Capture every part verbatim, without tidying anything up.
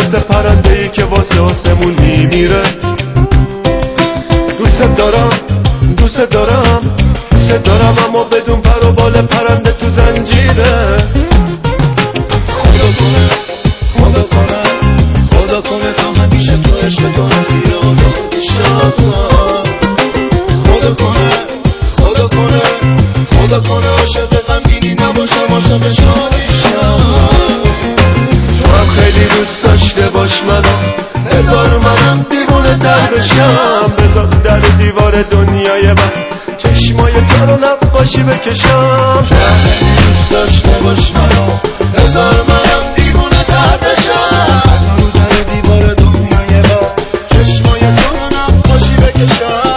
مثل پرنده‌ای که واسه آسمون میمیره. دوست دارم دوست دارم دوست دارم اما بدون پر و بال پرنده تو زنجیره. خدا کنه خدا کنه خدا کنه تا همیشه تو عشق تو اسیر آزادی شم. خدا کنه خدا کنه خدا کنه عاشق غمگینی نباشم، عاشق شادی شم. تو هم خیلی دوست داشته باش منو، هزار منم دیوونه تر بشم. بذار در دیوار دنیای من چشمای تو رو نقاشی بکشم. تو هم خیلی دوست داشته باش منو، هزار منم دیوونه تر بشم. بذار در دیوار دنیای من چشمای تو رو نقاشی بکشم.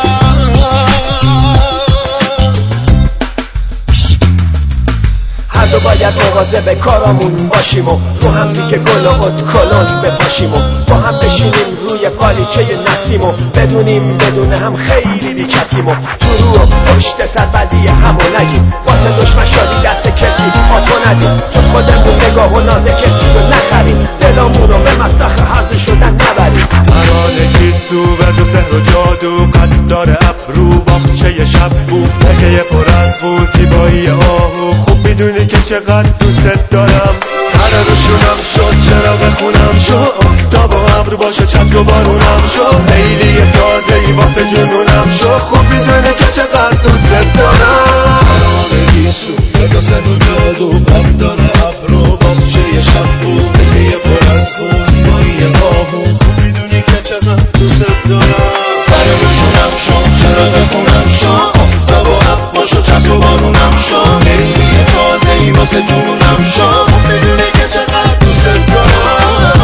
هر دو باید مواظب کارامون باشیم و رو هم که گل و ات کلون بپاشیم و با هم بشینیم روی قالیچه نسیم و بدونیم بدون هم خیلی بی کسیم و تو رو و پشت سر بدی همو نگیم، واسه دشمن شادی دست کسی آتو ندیم، چون خودمون نگاه و ناز کسی رو نخریم، دلامون رو به مسلخ حرز شدن نبریم. ترانه گیسو و دو سحر و جادو، قدار ابرو باغچه شب بو، نگه پر از بو زیبایی آهو، خوب میدونی که چقدر دوست دارم. سر روشونم شد چراغ خونم شد، آفتاب و ابر باشه چتر و بارونم شد، لیلی تازه‌ای واسه جنونم شد، خوب میدونی که چقدر دوست دارم. ترانه گیسو و دو سحر و جادو، قدار ابرو باغچه شب بو، نگه پر از بو زیبایی آهو، خوب میدونی که چقدر دوست دارم. سر روشونم شد چراغ خونم شد، آفتاب و ابر باشه چتر و بارونم شد، لیلی تازه‌ای واسه جنونم شد، خوب میدونی که چقدر دوست دارم.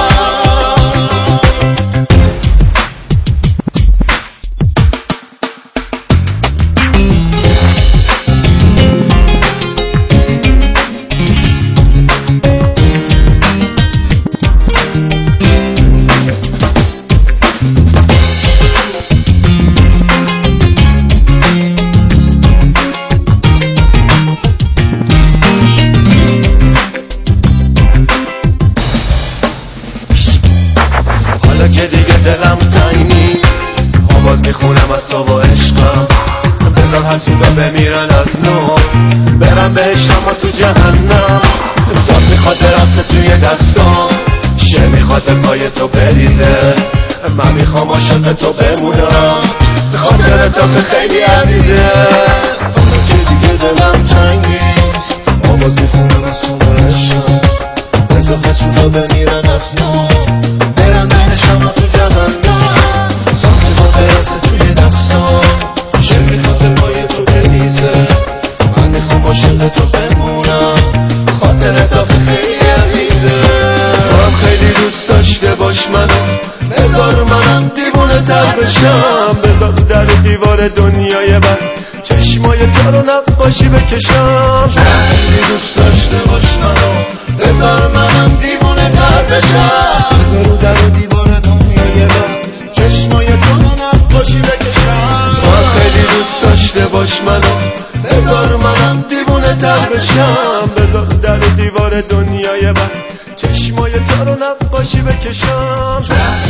حالا که دیگه دلم تنگ نیست، آواز میخونم از تو و عشقم، بذار حسودا بمیرن از نو، برم بهشت اما تو جهنم. زاد میخواد رقص توی دستام، شه میخواد پای تو بریزه، من میخوام عاشق تو بمونم، خاطر تو خیلی عزیزه. حالا که دیگه دلم تنگ نیست، آواز میخونم از تو و عشقم، بذار حسودا بمیرن از نو، برم بهشم تو جهنم. زاد میخواد رقص توی دستام، شه میخواد پای تو بریزه، من میخوام عاشق تو بمونم، خاطر تو خیلی عزیزه. تو هم خیلی دوست داشته باش منو، بذار منم دیوونه تر بشم. بذار در دیوار دنیای من چشمای تو رو نقاشی بکشم. خیلی دوست داشته باش منو، بذار منم دیوونه تر بشم. بذار در دیوار دنیای من چشمای تو رو نقاشی بکشم. تو هم خیلی دوست داشته باش منو، بذار منم دیوونه تر بشم. بذار در دیوار دنیای من چشمای تو رو نقاشی بکشم.